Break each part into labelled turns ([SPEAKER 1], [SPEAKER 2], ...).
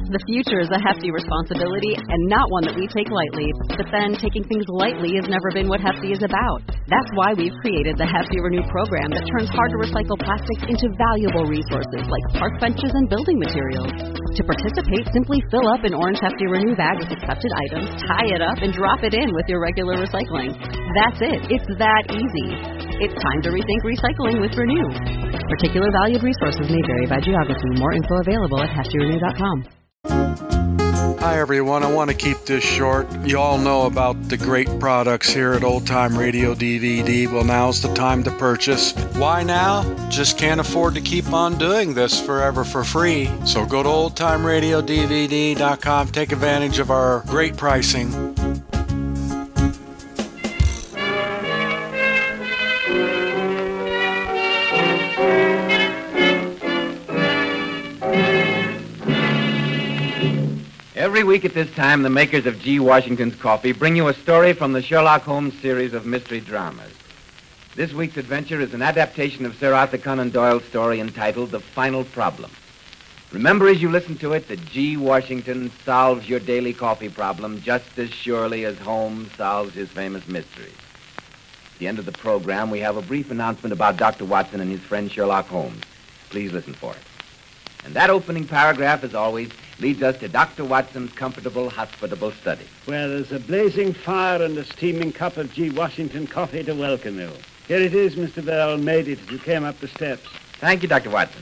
[SPEAKER 1] The future is a hefty responsibility and not one that we take lightly. But then, taking things lightly has never been what Hefty is about. That's why we've created the Hefty Renew program that turns hard-to-recycle plastics into valuable resources like park benches and building materials. To participate, simply fill up an orange Hefty Renew bag with accepted items, tie it up, and drop it in with your regular recycling. That's it. It's that easy. It's time to rethink recycling with Renew. Particular valued resources may vary by geography. More info available at heftyrenew.com.
[SPEAKER 2] Hi everyone, I want to keep this short. You all know about the great products here at Old Time Radio DVD. Well, now's the time to purchase. Why now? Just can't afford to keep on doing this forever for free. So go to oldtimeradiodvd.com, take advantage of our great pricing.
[SPEAKER 3] Every week at this time, the makers of G. Washington's Coffee bring you a story from the Sherlock Holmes series of mystery dramas. This week's adventure is an adaptation of Sir Arthur Conan Doyle's story entitled The Final Problem. Remember as you listen to it that G. Washington solves your daily coffee problem just as surely as Holmes solves his famous mysteries. At the end of the program, we have a brief announcement about Dr. Watson and his friend Sherlock Holmes. Please listen for it. And that opening paragraph, as always, leads us to Dr. Watson's comfortable, hospitable study.
[SPEAKER 4] Where there's a blazing fire and a steaming cup of G. Washington coffee to welcome you. Here it is, Mr. Bell. Made it as you came up the steps.
[SPEAKER 3] Thank you, Dr. Watson.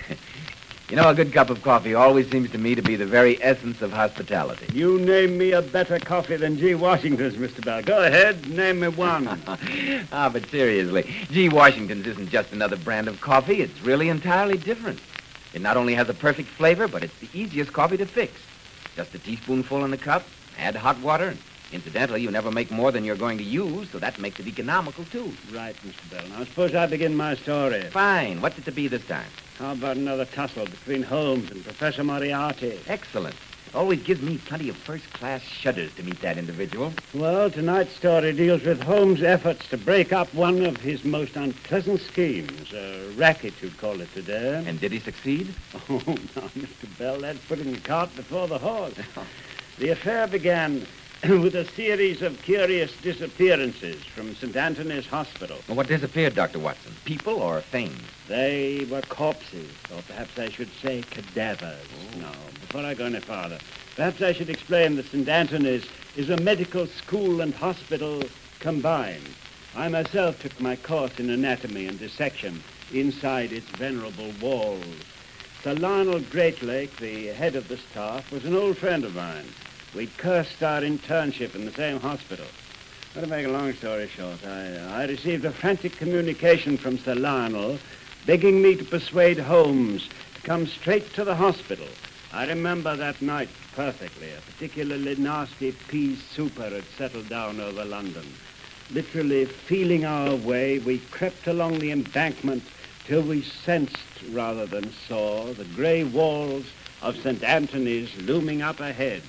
[SPEAKER 3] You know, a good cup of coffee always seems to me to be the very essence of hospitality.
[SPEAKER 4] You name me a better coffee than G. Washington's, Mr. Bell. Go ahead, name me one.
[SPEAKER 3] But seriously, G. Washington's isn't just another brand of coffee. It's really entirely different. It not only has a perfect flavor, but it's the easiest coffee to fix. Just a teaspoonful in the cup, add hot water, and incidentally, you never make more than you're going to use, so that makes it economical, too.
[SPEAKER 4] Right, Mr. Bell. Now, suppose I begin my story.
[SPEAKER 3] Fine. What's it to be this time?
[SPEAKER 4] How about another tussle between Holmes and Professor Moriarty?
[SPEAKER 3] Excellent. Always gives me plenty of first-class shudders to meet that individual.
[SPEAKER 4] Well, tonight's story deals with Holmes' efforts to break up one of his most unpleasant schemes, a racket, you'd call it today.
[SPEAKER 3] And did he succeed?
[SPEAKER 4] Oh, now, Mr. Bell, that's putting the cart before the horse. The affair began with a series of curious disappearances from St. Anthony's Hospital.
[SPEAKER 3] Well, what disappeared, Dr. Watson? People or things?
[SPEAKER 4] They were corpses, or perhaps I should say cadavers. Oh. No, before I go any farther, perhaps I should explain that St. Anthony's is a medical school and hospital combined. I myself took my course in anatomy and dissection inside its venerable walls. Sir Lionel Greatlake, the head of the staff, was an old friend of mine. We cursed our internship in the same hospital. Well, to make a long story short, I received a frantic communication from Sir Lionel begging me to persuade Holmes to come straight to the hospital. I remember that night perfectly. A particularly nasty pea super had settled down over London. Literally feeling our way, we crept along the embankment till we sensed, rather than saw, the grey walls of St. Anthony's looming up ahead.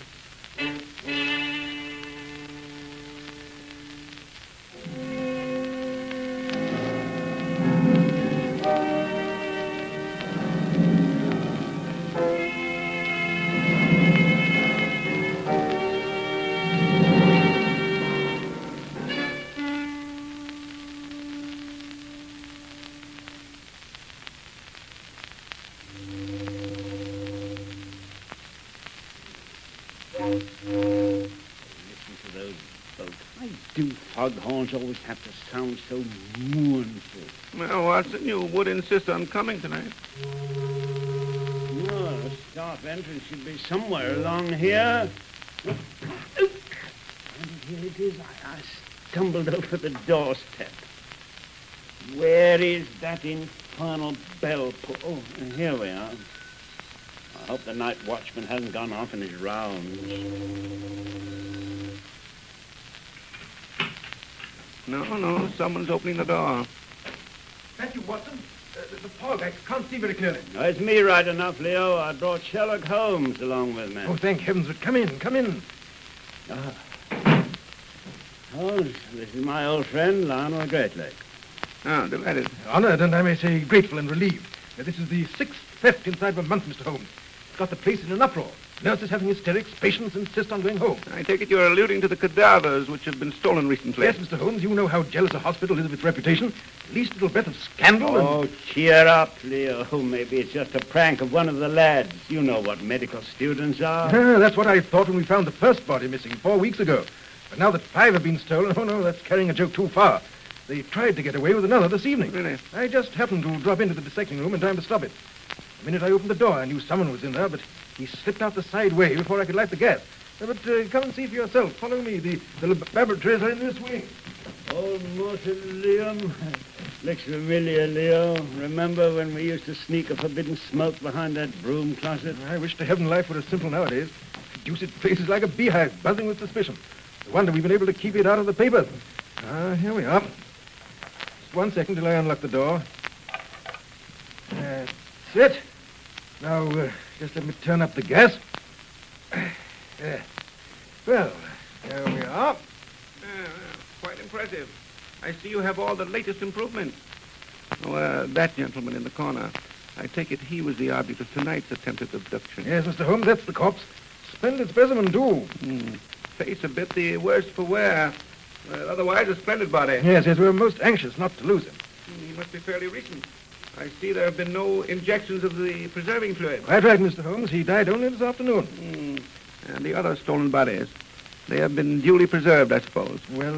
[SPEAKER 4] Foghorns always have to sound so mournful.
[SPEAKER 5] Well, Watson, you would insist on coming tonight.
[SPEAKER 4] No, the staff entrance should be somewhere along here. And here it is. I stumbled over the doorstep. Where is that infernal bell? Oh, here we are. I hope the night watchman hasn't gone off in his rounds.
[SPEAKER 5] No, someone's opening the door.
[SPEAKER 6] Thank you, Watson. The fog, I can't see very clearly.
[SPEAKER 4] Oh, it's me right enough, Leo. I brought Sherlock Holmes along with me.
[SPEAKER 6] Oh, thank heavens. Come in, come in.
[SPEAKER 4] Holmes, this is my old friend, Lionel Greatlake.
[SPEAKER 5] Oh, delighted.
[SPEAKER 6] Honored, and I may say grateful and relieved. This is the 6th theft inside of a month, Mr. Holmes. Got the place in an uproar. Nurse is having hysterics. Patients insist on going home.
[SPEAKER 5] I take it you're alluding to the cadavers which have been stolen recently.
[SPEAKER 6] Yes, Mr. Holmes, you know how jealous a hospital is of its reputation. The least little breath of scandal
[SPEAKER 4] Oh, cheer up, Leo. Maybe it's just a prank of one of the lads. You know what medical students are.
[SPEAKER 6] That's what I thought when we found the first body missing 4 weeks ago. But now that 5 have been stolen, oh no, that's carrying a joke too far. They tried to get away with another this evening.
[SPEAKER 5] Really?
[SPEAKER 6] I just happened to drop into the dissecting room in time to stop it. The minute I opened the door, I knew someone was in there, but he slipped out the side way before I could light the gas. But come and see for yourself. Follow me. The laboratories are in this wing.
[SPEAKER 4] Old mausoleum. Looks familiar, Leo. Remember when we used to sneak a forbidden smoke behind that broom closet?
[SPEAKER 6] I wish to heaven life were as simple nowadays. Deuced place is like a beehive, buzzing with suspicion. No wonder we've been able to keep it out of the papers. Here we are. Just 1 second till I unlock the door. That's it. Now, just let me turn up the gas. Well, there we are.
[SPEAKER 5] Quite impressive. I see you have all the latest improvements. Oh, that gentleman in the corner. I take it he was the object of tonight's attempted abduction.
[SPEAKER 6] Yes, Mr. Holmes, that's the corpse. Splendid specimen, too.
[SPEAKER 5] Face a bit the worse for wear. Otherwise, a splendid body.
[SPEAKER 6] Yes, we were most anxious not to lose him.
[SPEAKER 5] He must be fairly recent. I see there have been no injections of the preserving fluid.
[SPEAKER 6] Quite right, Mr. Holmes. He died only this afternoon.
[SPEAKER 5] And the other stolen bodies, they have been duly preserved, I suppose.
[SPEAKER 6] Well,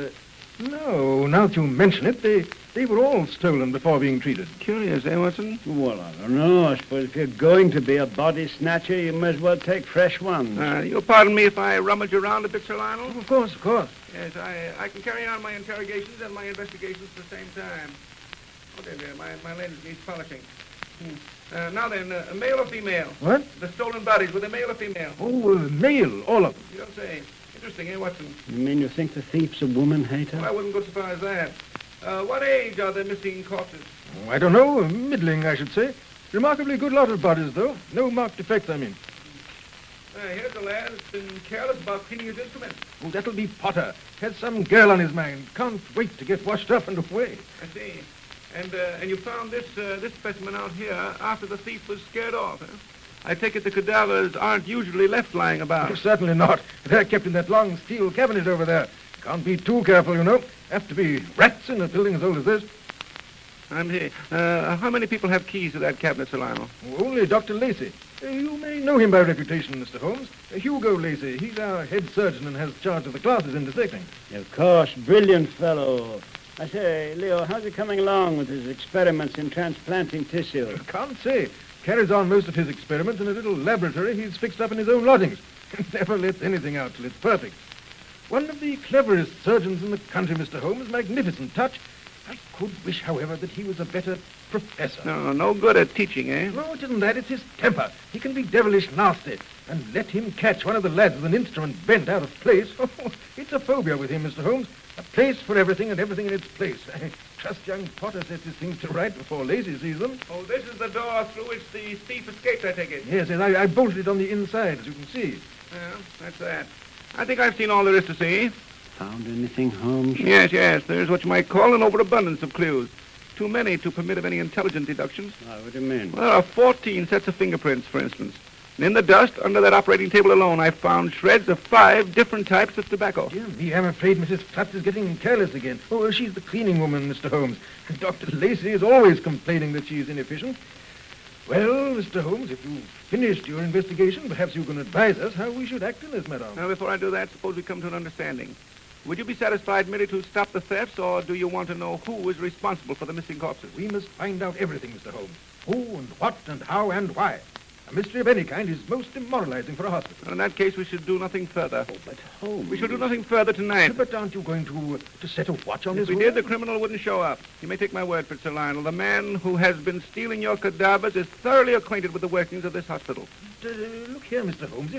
[SPEAKER 6] no. Now that you mention it, they were all stolen before being treated.
[SPEAKER 5] Curious, eh, Watson?
[SPEAKER 4] Well, I don't know. I suppose if you're going to be a body snatcher, you might as well take fresh ones.
[SPEAKER 5] You'll pardon me if I rummage around a bit, Sir Lionel?
[SPEAKER 6] Of course, of course.
[SPEAKER 5] Yes, I can carry on my interrogations and my investigations at the same time. Okay, dear, my lens needs polishing. Now then, male or female?
[SPEAKER 6] What?
[SPEAKER 5] The stolen bodies, were they male or female?
[SPEAKER 6] Oh, male, all of them.
[SPEAKER 5] You don't say. Interesting, eh, Watson?
[SPEAKER 4] You mean you think the thief's a woman hater?
[SPEAKER 5] Well, I wouldn't go so far as that. What age are the missing corpses?
[SPEAKER 6] Oh, I don't know. Middling, I should say. Remarkably good lot of bodies, though. No marked defects, I mean.
[SPEAKER 5] Here's a lad that's been careless about cleaning his instruments.
[SPEAKER 6] Oh, that'll be Potter. Has some girl on his mind. Can't wait to get washed up and away.
[SPEAKER 5] I see. And you found this specimen out here after the thief was scared off, huh? I take it the cadavers aren't usually left lying about.
[SPEAKER 6] Oh, certainly not. They're kept in that long steel cabinet over there. Can't be too careful, you know. Have to be rats in a building as old as this.
[SPEAKER 5] I'm here. How many people have keys to that cabinet, Sir Lionel?
[SPEAKER 6] Only Dr. Lacey. You may know him by reputation, Mr. Holmes. Hugo Lacey. He's our head surgeon and has charge of the classes in dissecting.
[SPEAKER 4] Of course. Brilliant fellow. I say, Leo, how's he coming along with his experiments in transplanting tissue?
[SPEAKER 6] Can't say. Carries on most of his experiments in a little laboratory he's fixed up in his own lodgings. Never lets anything out till it's perfect. One of the cleverest surgeons in the country, Mr. Holmes. Magnificent touch. I could wish, however, that he was a better professor.
[SPEAKER 5] No good at teaching, eh?
[SPEAKER 6] No, it isn't that. It's his temper. He can be devilish nasty. And let him catch one of the lads with an instrument bent out of place. Oh, it's a phobia with him, Mr. Holmes. A place for everything and everything in its place. I trust young Potter sets his things to right before Lacey sees them.
[SPEAKER 5] Oh, this is the door through which the thief escaped, I take it.
[SPEAKER 6] Yes, I bolted it on the inside, as you can see.
[SPEAKER 5] Well, that's that. I think I've seen all there is to see.
[SPEAKER 4] Found anything, Holmes?
[SPEAKER 5] Yes. There's what you might call an overabundance of clues. Too many to permit of any intelligent deductions.
[SPEAKER 4] What do you mean?
[SPEAKER 5] Well, there are 14 sets of fingerprints, for instance. And in the dust, under that operating table alone, I found shreds of 5 different types of tobacco.
[SPEAKER 6] Dear me, I'm afraid Mrs. Klutz is getting careless again. Oh, she's the cleaning woman, Mr. Holmes. Dr. Lacey is always complaining that she's inefficient. Well, Mr. Holmes, if you've finished your investigation, perhaps you can advise us how we should act in this matter.
[SPEAKER 5] Now, before I do that, suppose we come to an understanding. Would you be satisfied merely to stop the thefts, or do you want to know who is responsible for the missing corpses?
[SPEAKER 6] We must find out everything, Mr. Holmes. Who and what and how and why. A mystery of any kind is most demoralizing for a hospital.
[SPEAKER 5] Well, in that case, we should do nothing further.
[SPEAKER 6] Oh, but Holmes...
[SPEAKER 5] We shall do nothing further tonight.
[SPEAKER 6] But aren't you going to set a watch on
[SPEAKER 5] If
[SPEAKER 6] this
[SPEAKER 5] we
[SPEAKER 6] room?
[SPEAKER 5] did, the criminal wouldn't show up. You may take my word for it, Sir Lionel. The man who has been stealing your cadavers is thoroughly acquainted with the workings of this hospital.
[SPEAKER 6] Look here, Mr. Holmes.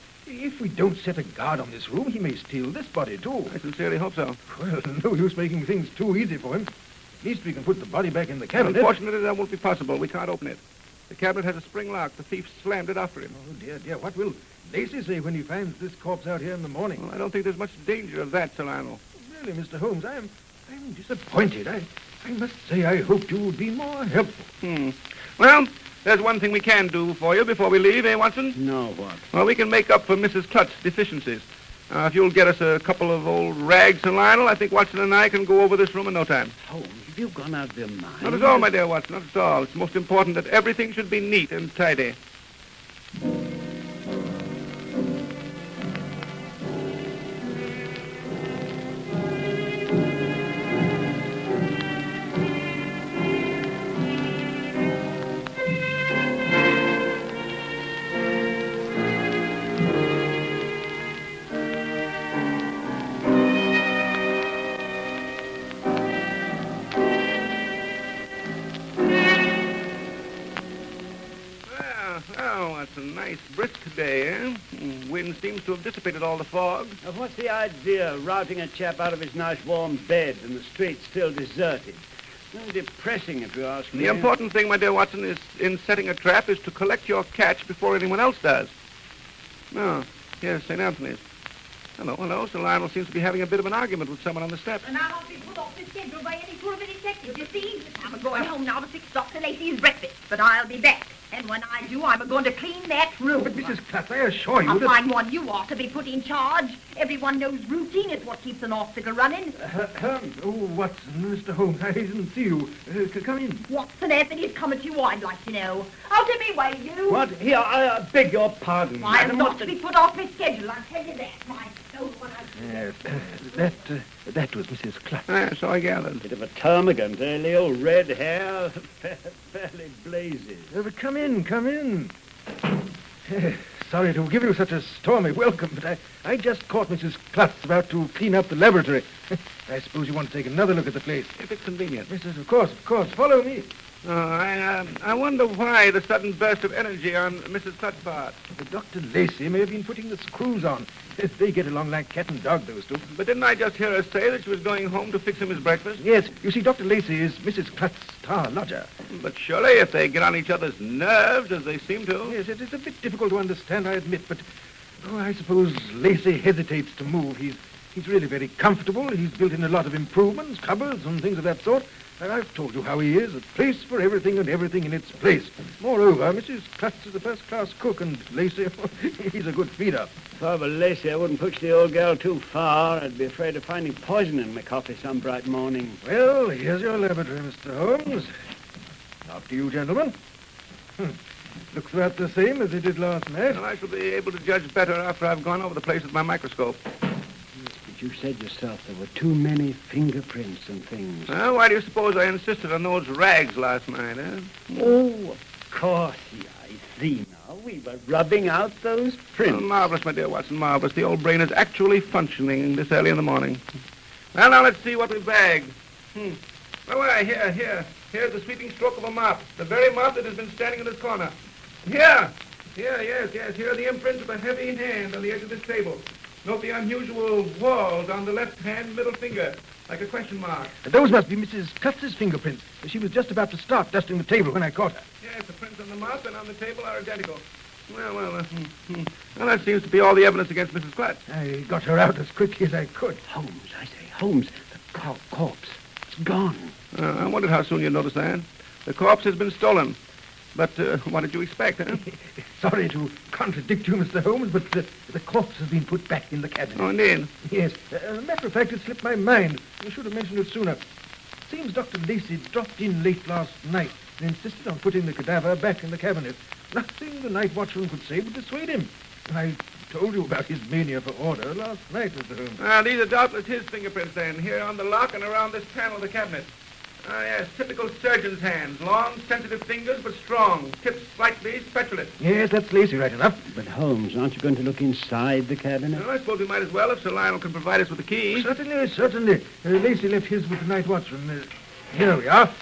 [SPEAKER 6] If we don't set a guard on this room, he may steal this body, too.
[SPEAKER 5] I sincerely hope so.
[SPEAKER 6] Well, no use making things too easy for him. At least we can put the body back in the cabinet.
[SPEAKER 5] Unfortunately, that won't be possible. We can't open it. The cabinet has a spring lock. The thief slammed it after him.
[SPEAKER 6] Oh, dear. What will Lacey say when he finds this corpse out here in the morning?
[SPEAKER 5] Well, I don't think there's much danger of that, Sir Lionel.
[SPEAKER 6] Really, Mr. Holmes, I'm disappointed. I must say I hoped you would be more helpful.
[SPEAKER 5] Well, there's one thing we can do for you before we leave, eh, Watson?
[SPEAKER 4] No, what?
[SPEAKER 5] Well, we can make up for Mrs. Clutt's deficiencies. If you'll get us a couple of old rags, Sir Lionel, I think Watson and I can go over this room in no time.
[SPEAKER 4] Holmes, have you gone out of your mind?
[SPEAKER 5] Not at all, my dear Watson, not at all. It's most important that everything should be neat and tidy. Oh, it's a nice brisk day, eh? Wind seems to have dissipated all the fog.
[SPEAKER 4] Now, what's the idea of routing a chap out of his nice warm bed and the streets still deserted? It's depressing, if you ask me.
[SPEAKER 5] The important thing, my dear Watson, is in setting a trap is to collect your catch before anyone else does. Oh, here's St. Anthony's. Hello. Sir Lionel seems to be having a bit of an argument with someone on the steps.
[SPEAKER 7] And I won't be put off the schedule by any sort of a detective, you see. I'm going home now to fix Dr. Lacey's breakfast, but I'll be back. And when I do, I'm going to clean that room.
[SPEAKER 6] But, Mrs. Clutz, I assure you
[SPEAKER 7] A
[SPEAKER 6] that...
[SPEAKER 7] fine one you ought to be put in charge. Everyone knows routine is what keeps an hospital running.
[SPEAKER 6] Holmes. Oh, Watson, Mr. Holmes, I didn't see you. Come in.
[SPEAKER 7] Watson Anthony's coming to you, I'd like to know. Out of me way, you.
[SPEAKER 4] What? Here, I beg your pardon.
[SPEAKER 7] I'm
[SPEAKER 4] madam.
[SPEAKER 7] not to be put off my schedule, I'll tell you that. I know what I
[SPEAKER 6] Yes, that was Mrs. Clutz.
[SPEAKER 5] So I gathered.
[SPEAKER 4] Bit of a termagant, eh, Leo? Red hair, fairly blazes.
[SPEAKER 6] But come in. Sorry to give you such a stormy welcome, but I just caught Mrs. Clutz about to clean up the laboratory. I suppose you want to take another look at the place.
[SPEAKER 5] If it's convenient.
[SPEAKER 6] Yes, of course. Follow me.
[SPEAKER 5] I wonder why the sudden burst of energy on Mrs. Clutt's part.
[SPEAKER 6] Dr. Lacey may have been putting the screws on. They get along like cat and dog, those two.
[SPEAKER 5] But didn't I just hear her say that she was going home to fix him his breakfast?
[SPEAKER 6] Yes, you see, Dr. Lacey is Mrs. Clutz's star lodger.
[SPEAKER 5] But surely if they get on each other's nerves, as they seem to...
[SPEAKER 6] Yes, it is a bit difficult to understand, I admit, but I suppose Lacey hesitates to move. He's really very comfortable. He's built in a lot of improvements, cupboards and things of that sort. And I've told you how he is, a place for everything and everything in its place. Moreover, Mrs. Clutz is a first-class cook, and Lacey, he's a good feeder.
[SPEAKER 4] If I were Lacey, I wouldn't push the old girl too far. I'd be afraid of finding poison in my coffee some bright morning.
[SPEAKER 6] Well, here's your laboratory, Mr. Holmes. After you, gentlemen. Looks about the same as it did last night.
[SPEAKER 5] Well, I shall be able to judge better after I've gone over the place with my microscope.
[SPEAKER 4] But you said yourself there were too many fingerprints and things.
[SPEAKER 5] Well, why do you suppose I insisted on those rags last night, eh?
[SPEAKER 4] Oh, of course. Yeah, I see now. We were rubbing out those prints.
[SPEAKER 5] Oh, marvelous, my dear Watson, marvelous. The old brain is actually functioning this early in the morning. Well, now let's see what we bagged. Oh, here's the sweeping stroke of a mop. The very mop that has been standing in this corner. Yes. Here are the imprints of a heavy hand on the edge of this table. Note the unusual whorls on the left-hand middle finger, like a question mark.
[SPEAKER 6] Those must be Mrs. Clutz's fingerprints. She was just about to start dusting the table when I caught her.
[SPEAKER 5] Yes, the prints on the mop and on the table are identical. Well, that seems to be all the evidence against Mrs. Clutz.
[SPEAKER 6] I got her out as quickly as I could.
[SPEAKER 4] Holmes, the corpse. It's gone.
[SPEAKER 5] I wondered how soon you'd notice that. The corpse has been stolen. But what did you expect, huh?
[SPEAKER 6] Sorry to contradict you, Mr. Holmes, but the corpse has been put back in the cabinet.
[SPEAKER 5] Oh, indeed?
[SPEAKER 6] Yes. As a matter of fact, it slipped my mind. I should have mentioned it sooner. Seems Dr. Lacey dropped in late last night and insisted on putting the cadaver back in the cabinet. Nothing the night watchman could say would dissuade him. I told you about his mania for order last night, Mr. Holmes.
[SPEAKER 5] These are doubtless his fingerprints, then, here on the lock and around this panel of the cabinet. Yes, typical surgeon's hands. Long, sensitive fingers, but strong. Tips slightly spatulate.
[SPEAKER 6] Yes, that's Lacey right enough.
[SPEAKER 4] But, Holmes, aren't you going to look inside the cabinet?
[SPEAKER 5] Well, I suppose we might as well if Sir Lionel can provide us with the key.
[SPEAKER 6] Certainly. Lacey left his with the night watchman. Here we are.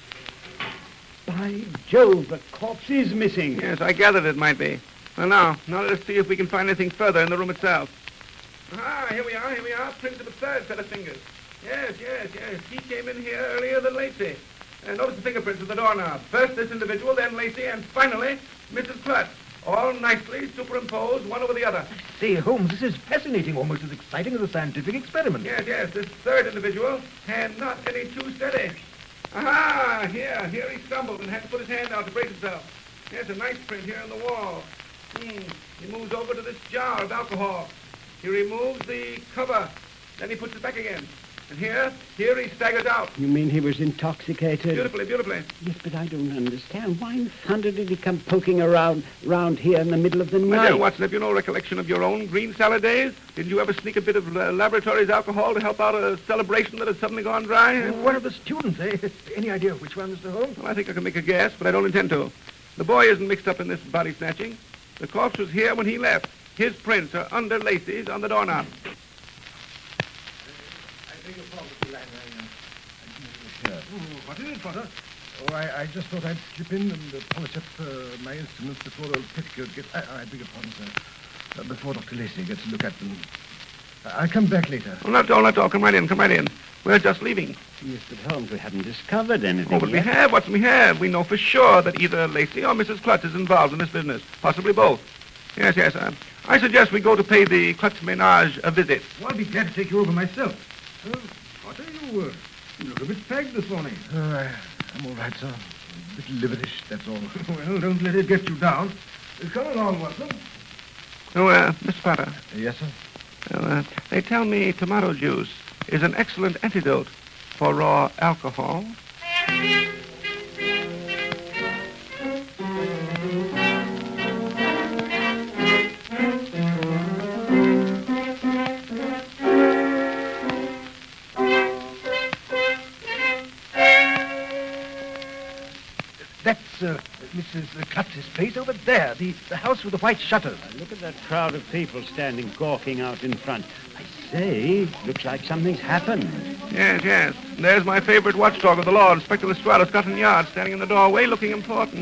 [SPEAKER 4] By Jove, the corpse is missing.
[SPEAKER 5] Yes, I gathered it might be. Well, now let us see if we can find anything further in the room itself. Here we are. Prints of a third set of fingers. Yes. He came in here earlier than Lacey. Notice the fingerprints of the doorknob. First this individual, then Lacey, and finally, Mrs. Clutz. All nicely superimposed one over the other.
[SPEAKER 6] Say, Holmes, this is fascinating, almost as exciting as a scientific experiment.
[SPEAKER 5] Yes. This third individual, hand not any too steady. Aha! Here he stumbled and had to put his hand out to brace himself. There's a nice print here on the wall. He moves over to this jar of alcohol. He removes the cover. Then he puts it back again. And here he staggers out.
[SPEAKER 4] You mean he was intoxicated?
[SPEAKER 5] Beautifully.
[SPEAKER 4] Yes, but I don't understand. Why in thunder did he come poking around here in the middle of the
[SPEAKER 5] My
[SPEAKER 4] night?
[SPEAKER 5] dear Watson, have you no recollection of your own green salad days? Didn't you ever sneak a bit of laboratory's alcohol to help out a celebration that had suddenly gone dry?
[SPEAKER 6] One of the students, eh? Any idea which one, Mr. Holmes?
[SPEAKER 5] Well, I think I can make a guess, but I don't intend to. The boy isn't mixed up in this body snatching. The corpse was here when he left. His prints are under Lacey's on the doorknob.
[SPEAKER 6] What is it, Potter? Oh, I just thought I'd slip in and polish up my instruments before old Petticoat gets... I beg your pardon, sir. Before Dr. Lacey gets a look at them. I'll come back later.
[SPEAKER 5] Oh, not at all. Come right in. We're just leaving.
[SPEAKER 4] Yes, but Holmes, we haven't discovered anything
[SPEAKER 5] Oh, but
[SPEAKER 4] yet.
[SPEAKER 5] we have, Watson, we have. We know for sure that either Lacey or Mrs. Klutz is involved in this business. Possibly both. Yes. I suggest we go to pay the Klutz ménage a visit.
[SPEAKER 6] Well, I'll be glad to take you over myself. Potter, you look a bit fagged this morning. I'm all right, sir. A bit liverish, that's all. Well, don't let it get you down. Come along, Watson.
[SPEAKER 5] Oh, Mr. Potter.
[SPEAKER 6] Yes, sir?
[SPEAKER 5] Well, they tell me tomato juice is an excellent antidote for raw alcohol.
[SPEAKER 6] That's Mrs. Klutz's place over there, the house with the white shutters.
[SPEAKER 4] Look at that crowd of people standing gawking out in front. I say, looks like something's happened.
[SPEAKER 5] Yes. There's my favorite watchdog of the law, Inspector Lestrade of Scotland Yard, standing in the doorway looking important.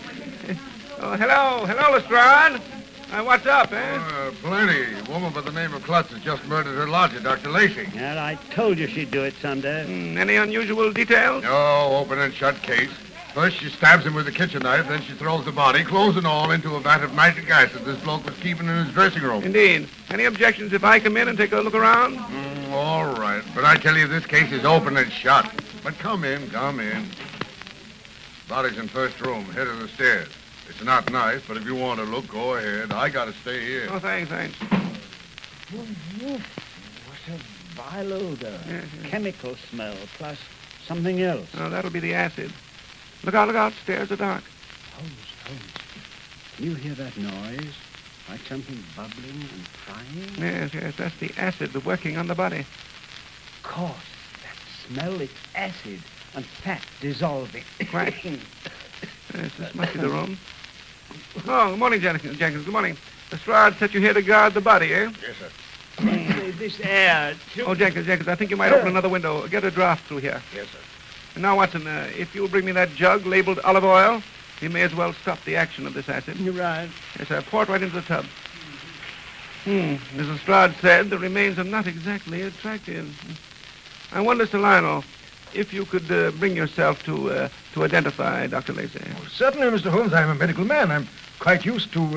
[SPEAKER 5] Oh, hello, Lestrade. What's up, eh?
[SPEAKER 8] Plenty. A woman by the name of Klutz has just murdered her lodger, Dr. Lacey.
[SPEAKER 4] Well, I told you she'd do it someday.
[SPEAKER 5] Any unusual details?
[SPEAKER 8] No, open and shut case. First, she stabs him with a kitchen knife, then she throws the body, clothes and all, into a vat of nitric acid this bloke was keeping in his dressing room.
[SPEAKER 5] Indeed. Any objections if I come in and take a look around?
[SPEAKER 8] All right. But I tell you, this case is open and shut. But come in. Body's in first room, head of the stairs. It's not nice, but if you want to look, go ahead. I gotta stay here.
[SPEAKER 5] Oh, thanks.
[SPEAKER 4] What a vile odor.
[SPEAKER 5] Yes.
[SPEAKER 4] Chemical smell, plus something else.
[SPEAKER 5] Oh, that'll be the acid. Look out. Stairs are dark.
[SPEAKER 4] Holmes. Can you hear that noise? Like something bubbling and frying?
[SPEAKER 5] Yes. That's the acid working on the body.
[SPEAKER 4] Of course. That smell, it's acid and fat dissolving.
[SPEAKER 5] Quite. Yes, this must be the room. Oh, good morning, Jenkins. Good morning. Lestrade set you here to guard the body, eh?
[SPEAKER 8] Yes, sir.
[SPEAKER 4] This air, too.
[SPEAKER 5] Oh, Jenkins, I think you might open another window. Get a draft through here.
[SPEAKER 8] Yes, sir.
[SPEAKER 5] And now, Watson, if you'll bring me that jug labeled olive oil, you may as well stop the action of this acid.
[SPEAKER 4] You're right.
[SPEAKER 5] Yes, sir. Pour it right into the tub. Mrs. Lestrade said the remains are not exactly attractive. I wonder, Sir Lionel, if you could bring yourself to identify Dr. Lacey.
[SPEAKER 6] Oh, certainly, Mr. Holmes. I'm a medical man. I'm quite used to...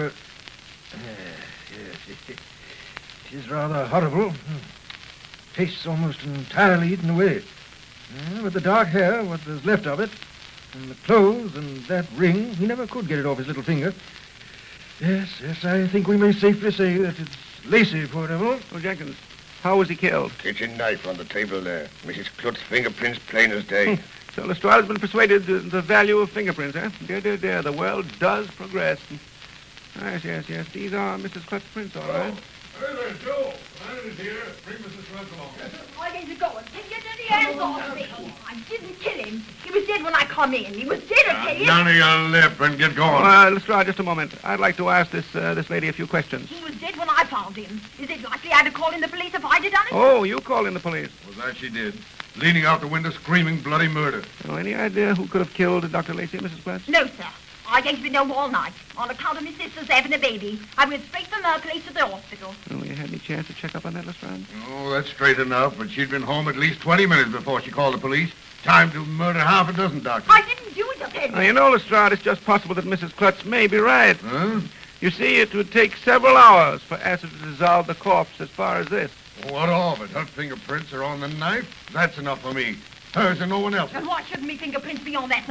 [SPEAKER 6] Yes, it is rather horrible. Face almost entirely eaten away. With the dark hair, what there's left of it, and the clothes and that ring, he never could get it off his little finger. Yes, I think we may safely say that it's Lacey, poor devil.
[SPEAKER 5] Oh, Jenkins, how was he killed?
[SPEAKER 8] Kitchen knife on the table there. Mrs. Klutz's fingerprints plain as day.
[SPEAKER 5] So Lestrade has been persuaded the value of fingerprints, eh? Dear, the world does progress. Yes. These are Mrs. Klutz's prints, all right.
[SPEAKER 8] Hey there, Joe. Landon is here. Bring Mrs. Klutz along.
[SPEAKER 7] Why didn't you go and take your dirty hands off me? I didn't kill him. He was dead when I come in. He was dead, I tell you.
[SPEAKER 8] None of your lip and get going.
[SPEAKER 5] Lestrade, just a moment. I'd like to ask this lady a few questions.
[SPEAKER 7] He was dead when I found him. Is it likely I'd have called in the police if I'd have done it?
[SPEAKER 5] Oh, you called in the police.
[SPEAKER 8] Well, that she did. Leaning out the window, screaming bloody murder.
[SPEAKER 5] Oh, any idea who could have killed Dr. Lacey, Mrs. Klutz?
[SPEAKER 7] No, sir. I ain't been home all night. On account of my sister's having a baby. I went straight from her place to the hospital.
[SPEAKER 5] Oh, you had any chance to check up on that, Lestrade?
[SPEAKER 8] Oh, that's straight enough, but she'd been home at least 20 minutes before she called the police. Time to murder half a dozen doctors.
[SPEAKER 7] I didn't do it, I tell you.
[SPEAKER 5] Now, you know, Lestrade, it's just possible that Mrs. Klutz may be right.
[SPEAKER 8] Huh?
[SPEAKER 5] You see, it would take several hours for acid to dissolve the corpse as far as this.
[SPEAKER 8] What of it? Her fingerprints are on the knife. That's enough for me. Hers and no one else's.
[SPEAKER 7] And why shouldn't me fingerprints be on that knife?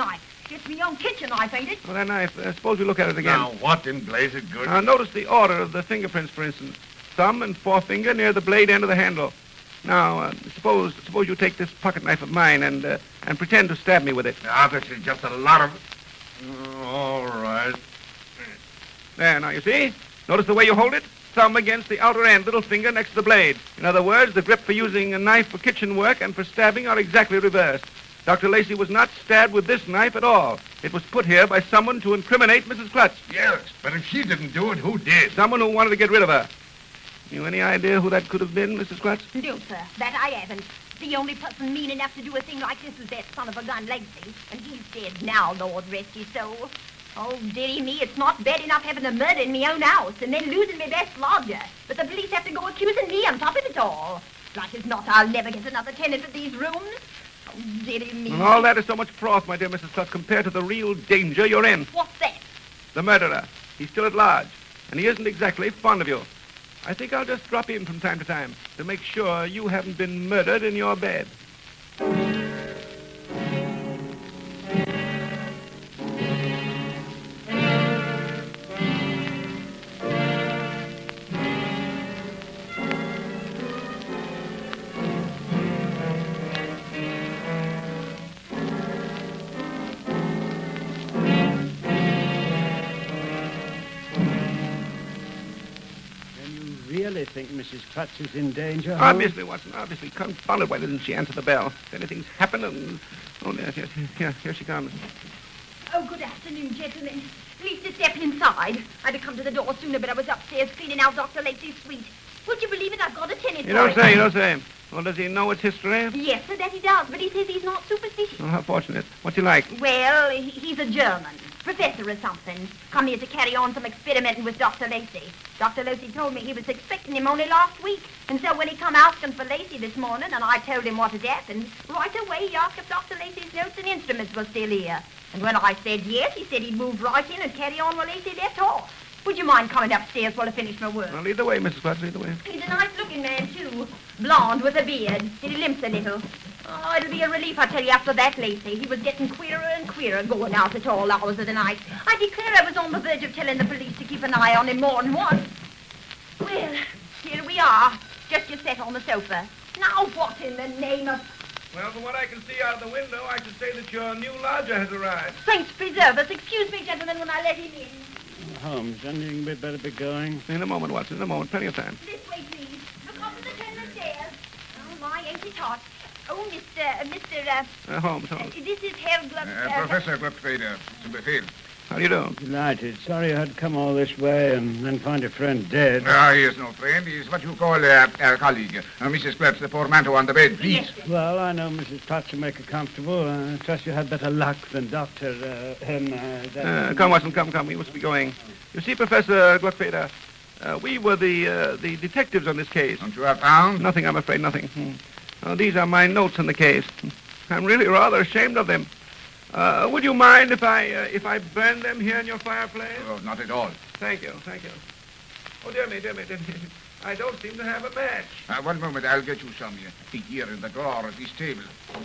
[SPEAKER 7] It's my own kitchen knife, ain't it?
[SPEAKER 5] Well, that knife, suppose we look at it again.
[SPEAKER 8] Now, what in blazes good?
[SPEAKER 5] Notice the order of the fingerprints, for instance. Thumb and forefinger near the blade end of the handle. Now, suppose you take this pocket knife of mine and pretend to stab me with it.
[SPEAKER 8] Now, this is just a lot of... All right.
[SPEAKER 5] There, now, you see? Notice the way you hold it? Thumb against the outer end, little finger next to the blade. In other words, the grip for using a knife for kitchen work and for stabbing are exactly reversed. Dr. Lacey was not stabbed with this knife at all. It was put here by someone to incriminate Mrs. Klutz.
[SPEAKER 8] Yes, but if she didn't do it, who did?
[SPEAKER 5] Someone who wanted to get rid of her. You any idea who that could have been, Mrs. Klutz?
[SPEAKER 7] No, sir. That I haven't. The only person mean enough to do a thing like this is that son of a gun, Lacey. And he's dead now, Lord rest his soul. Oh, dearie me, it's not bad enough having a murder in me own house and then losing my best lodger. But the police have to go accusing me on top of it all. Like as not, I'll never get another tenant for these rooms. Oh, dearie me.
[SPEAKER 5] And all that is so much froth, my dear Mrs. Klutz, compared to the real danger you're in.
[SPEAKER 7] What's that?
[SPEAKER 5] The murderer. He's still at large, and he isn't exactly fond of you. I think I'll just drop in from time to time to make sure you haven't been murdered in your bed.
[SPEAKER 4] Really think Mrs. Klutz is in danger?
[SPEAKER 5] Obviously, Watson, obviously. Confounded, why didn't she answer the bell? If anything's happened, oh, yes, here she comes.
[SPEAKER 7] Oh, good afternoon, gentlemen. Please to step inside. I'd have come to the door sooner, but I was upstairs cleaning out Dr. Lacey's suite. Would you believe it? I've got a tenant.
[SPEAKER 5] You don't say. Well, does he know its history?
[SPEAKER 7] Yes, sir, that he does, but he says he's not superstitious.
[SPEAKER 5] Oh, how fortunate. What's he like?
[SPEAKER 7] Well, he's a German. Professor or something. Come here to carry on some experimenting with Dr. Lacey. Dr. Lacey told me he was expecting him only last week. And so when he come asking for Lacey this morning, and I told him what had happened, right away he asked if Dr. Lacey's notes and instruments were still here. And when I said yes, he said he'd move right in and carry on where Lacey left off. Would you mind coming upstairs while I finish my work?
[SPEAKER 5] Well, lead the way, Mrs. Klutz, lead the way.
[SPEAKER 7] He's a nice-looking man, too. Blonde with a beard. And he limps a little. Oh, it'll be a relief, I tell you, after that, Lacey. He was getting queerer and queerer going out at all hours of the night. I declare I was on the verge of telling the police to keep an eye on him more than once. Well, here we are. Just you sit on the sofa. Now what in the name of...
[SPEAKER 5] Well, from what I can see out of the window, I should say that your new lodger has arrived.
[SPEAKER 7] Saints preserve us. Excuse me, gentlemen, when I let him in.
[SPEAKER 4] Holmes, don't you think we'd better be going?
[SPEAKER 5] In a moment, Watson, in a moment. Plenty of time.
[SPEAKER 7] This way, please. Look up at the turn of the stairs. Oh, my, ain't it hot? Oh, Mr.
[SPEAKER 5] Holmes.
[SPEAKER 7] This is Herr
[SPEAKER 8] Professor Gottfried, to befehl.
[SPEAKER 5] How do you do?
[SPEAKER 4] Delighted. Sorry I had to come all this way and then find a friend dead.
[SPEAKER 8] He is no friend. He is what you call a colleague. Mrs. Klutz, the portmanteau on the bed, please.
[SPEAKER 7] Yes.
[SPEAKER 4] Well, I know Mrs. Klutz will make her comfortable. I trust you had better luck than Dr.
[SPEAKER 5] Come, Watson, come. We must be going. You see, Professor Gottfried, we were the detectives on this case.
[SPEAKER 8] Don't you have found?
[SPEAKER 5] Nothing, I'm afraid, nothing. These are my notes on the case. I'm really rather ashamed of them. Would you mind if I burn them here in your fireplace?
[SPEAKER 8] Oh, not at all.
[SPEAKER 5] Thank you. Oh, dear me. I don't seem to have a match.
[SPEAKER 8] 1 moment, I'll get you some here in the drawer of this table.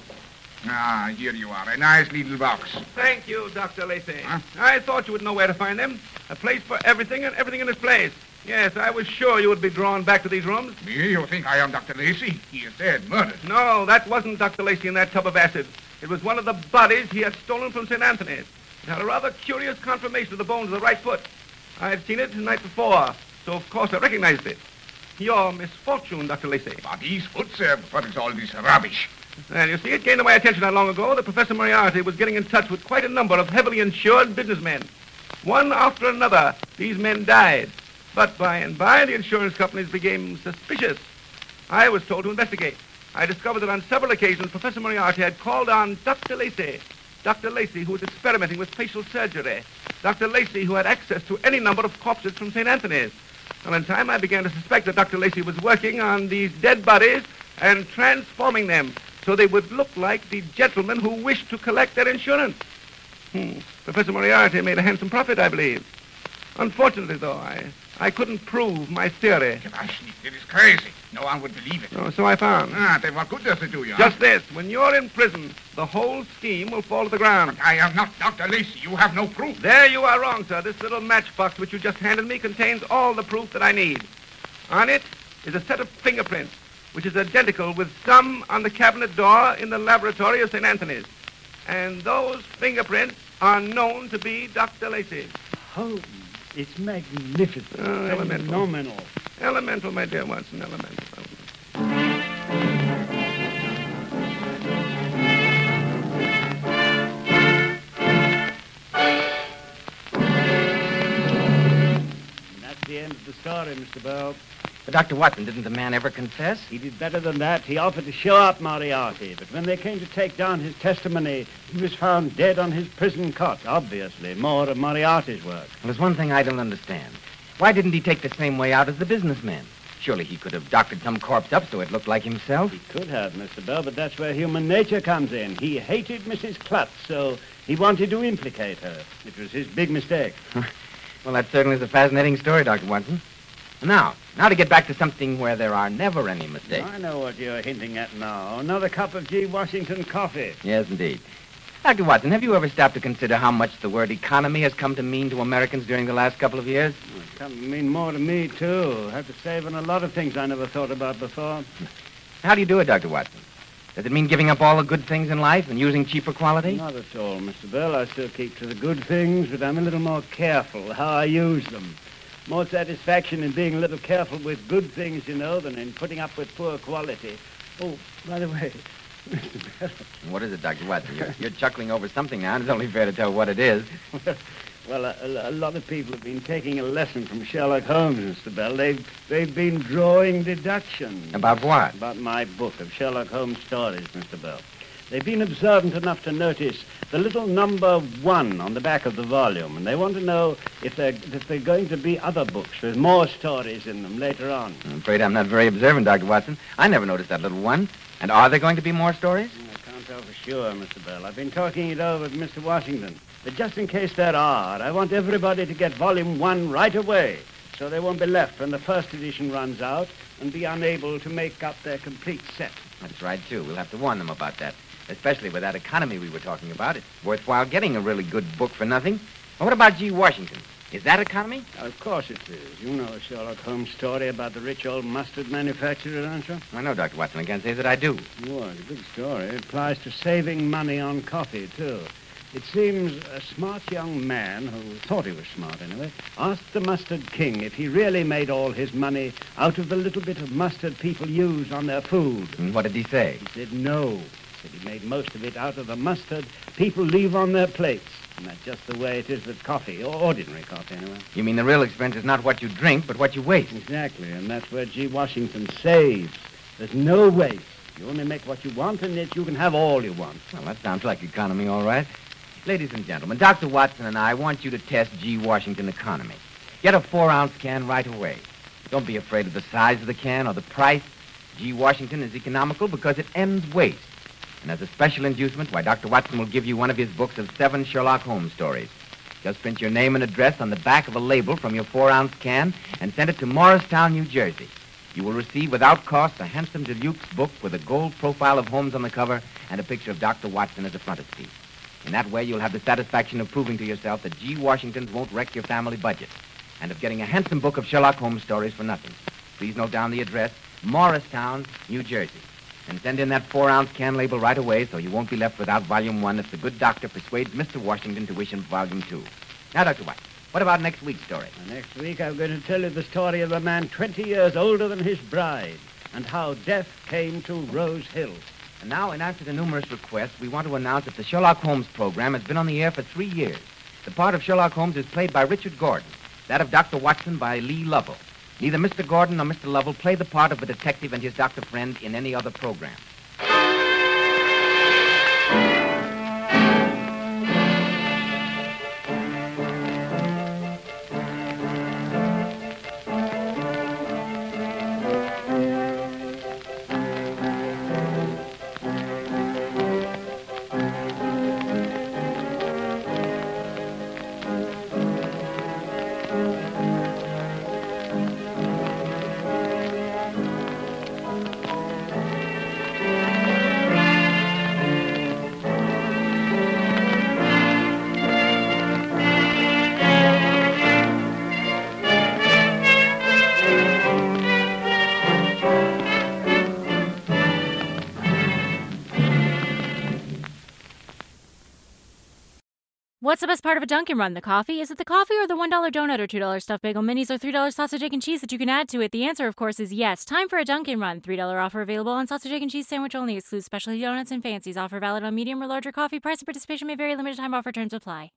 [SPEAKER 8] Here you are. A nice little box.
[SPEAKER 5] Thank you, Dr. Lacey.
[SPEAKER 8] Huh?
[SPEAKER 5] I thought you would know where to find them. A place for everything and everything in its place. Yes, I was sure you would be drawn back to these rooms.
[SPEAKER 8] Me? You think I am Dr. Lacey? He is dead, murdered.
[SPEAKER 5] No, that wasn't Dr. Lacey in that tub of acid. It was one of the bodies he had stolen from St. Anthony's. It had a rather curious conformation of the bones of the right foot. I had seen it the night before, so of course I recognized it. Your misfortune, Dr. Lacey.
[SPEAKER 8] But these foot, sir, what is all this rubbish?
[SPEAKER 5] And you see, it came to my attention not long ago that Professor Moriarty was getting in touch with quite a number of heavily insured businessmen. One after another, these men died. But by and by, the insurance companies became suspicious. I was told to investigate. I discovered that on several occasions, Professor Moriarty had called on Dr. Lacey. Dr. Lacey, who was experimenting with facial surgery. Dr. Lacey, who had access to any number of corpses from St. Anthony's. Well, in time, I began to suspect that Dr. Lacey was working on these dead bodies and transforming them so they would look like the gentlemen who wished to collect their insurance. Professor Moriarty made a handsome profit, I believe. Unfortunately, though, I couldn't prove my theory.
[SPEAKER 8] It is crazy. No one would believe it.
[SPEAKER 5] Oh, so I found.
[SPEAKER 8] Then what good does it do you?
[SPEAKER 5] Just this. When you're in prison, the whole scheme will fall to the ground.
[SPEAKER 8] I am not Dr. Lacey. You have no proof.
[SPEAKER 5] There you are wrong, sir. This little matchbox which you just handed me contains all the proof that I need. On it is a set of fingerprints, which is identical with some on the cabinet door in the laboratory of St. Anthony's. And those fingerprints are known to be Dr. Lacey.
[SPEAKER 4] Oh, it's magnificent.
[SPEAKER 5] Elemental.
[SPEAKER 4] Phenomenal.
[SPEAKER 5] Elemental, my dear Watson, elemental.
[SPEAKER 4] That's the end of the story, Mr. Bell.
[SPEAKER 3] But Dr. Watson, didn't the man ever confess?
[SPEAKER 4] He did better than that. He offered to show up Moriarty, but when they came to take down his testimony, he was found dead on his prison cot. Obviously, more of Moriarty's work.
[SPEAKER 3] Well, there's one thing I don't understand. Why didn't he take the same way out as the businessman? Surely he could have doctored some corpse up so it looked like himself.
[SPEAKER 4] He could have, Mr. Bell, but that's where human nature comes in. He hated Mrs. Klutz, so he wanted to implicate her. It was his big mistake.
[SPEAKER 3] Well, that certainly is a fascinating story, Dr. Watson. Now to get back to something where there are never any mistakes.
[SPEAKER 4] I know what you're hinting at now. Another cup of G. Washington coffee.
[SPEAKER 3] Yes, indeed. Dr. Watson, have you ever stopped to consider how much the word economy has come to mean to Americans during the last couple of years?
[SPEAKER 4] Well, it's come to mean more to me, too. I have to save on a lot of things I never thought about before.
[SPEAKER 3] How do you do it, Dr. Watson? Does it mean giving up all the good things in life and using cheaper quality?
[SPEAKER 4] Not at all, Mr. Bell. I still keep to the good things, but I'm a little more careful how I use them. More satisfaction in being a little careful with good things, you know, than in putting up with poor quality. Oh, by the way, Mr. Bell.
[SPEAKER 3] What is it, Dr. Watson? You're chuckling over something now, and it's only fair to tell what it is.
[SPEAKER 4] Well, a lot of people have been taking a lesson from Sherlock Holmes, Mr. Bell. They've been drawing deductions.
[SPEAKER 3] About what?
[SPEAKER 4] About my book of Sherlock Holmes stories, Mr. Bell. They've been observant enough to notice the little number 1 on the back of the volume, and they want to know if there are going to be other books with more stories in them later on.
[SPEAKER 3] I'm afraid I'm not very observant, Dr. Watson. I never noticed that little one. And are there going to be more stories?
[SPEAKER 4] I can't tell for sure, Mr. Bell. I've been talking it over with Mr. Washington. But just in case there are, I want everybody to get volume 1 right away, so they won't be left when the first edition runs out and be unable to make up their complete set.
[SPEAKER 3] That's right, too. We'll have to warn them about that. Especially with that economy we were talking about. It's worthwhile getting a really good book for nothing. But what about G. Washington? Is that economy?
[SPEAKER 4] Of course it is. You know a Sherlock Holmes story about the rich old mustard manufacturer, don't you?
[SPEAKER 3] I know, Dr. Watson. I can't say that I do.
[SPEAKER 4] Well, it's a good story. It applies to saving money on coffee, too. It seems a smart young man, who thought he was smart anyway, asked the Mustard King if he really made all his money out of the little bit of mustard people use on their food.
[SPEAKER 3] And what did he say?
[SPEAKER 4] He said no. He said he made most of it out of the mustard people leave on their plates. And that's just the way it is with coffee, or ordinary coffee anyway.
[SPEAKER 3] You mean the real expense is not what you drink, but what you waste?
[SPEAKER 4] Exactly, and that's where G. Washington saves. There's no waste. You only make what you want, and yet you can have all you want.
[SPEAKER 3] Well, that sounds like economy, all right. Ladies and gentlemen, Dr. Watson and I want you to test G. Washington economy. Get a 4-ounce can right away. Don't be afraid of the size of the can or the price. G. Washington is economical because it ends waste. And as a special inducement, why, Dr. Watson will give you one of his books of 7 Sherlock Holmes stories. Just print your name and address on the back of a label from your 4-ounce can and send it to Morristown, New Jersey. You will receive without cost a handsome deluxe book with a gold profile of Holmes on the cover and a picture of Dr. Watson as a frontispiece. In that way, you'll have the satisfaction of proving to yourself that G. Washington's won't wreck your family budget, and of getting a handsome book of Sherlock Holmes stories for nothing. Please note down the address, Morristown, New Jersey. And send in that 4-ounce can label right away so you won't be left without Volume 1 if the good doctor persuades Mr. Washington to wish him Volume 2. Now, Dr. White, what about next week's story?
[SPEAKER 4] Next week, I'm going to tell you the story of a man 20 years older than his bride and how death came to Rose Hill.
[SPEAKER 3] And now, in answer to numerous requests, we want to announce that the Sherlock Holmes program has been on the air for 3 years. The part of Sherlock Holmes is played by Richard Gordon, that of Dr. Watson by Lee Lovell. Neither Mr. Gordon nor Mr. Lovell play the part of a detective and his doctor friend in any other program.
[SPEAKER 9] What's the best part of a Dunkin' Run? The coffee? Is it the coffee or the $1 donut or $2 stuffed bagel minis or $3 sausage, egg, and cheese that you can add to it? The answer, of course, is yes. Time for a Dunkin' Run. $3 offer available on sausage, egg, and cheese sandwich only. Excludes specialty donuts and fancies. Offer valid on medium or larger coffee. Price and participation may vary. Limited time offer. Terms apply.